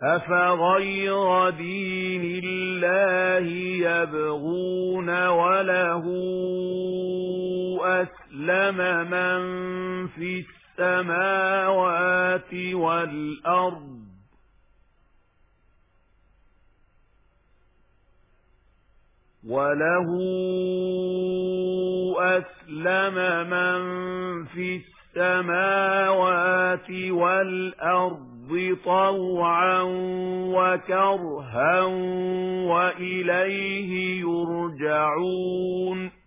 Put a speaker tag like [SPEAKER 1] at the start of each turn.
[SPEAKER 1] أفغير دين الله يبغون وله أسلم من في السماوات والأرض طوعا وكرها وإليه يرجعون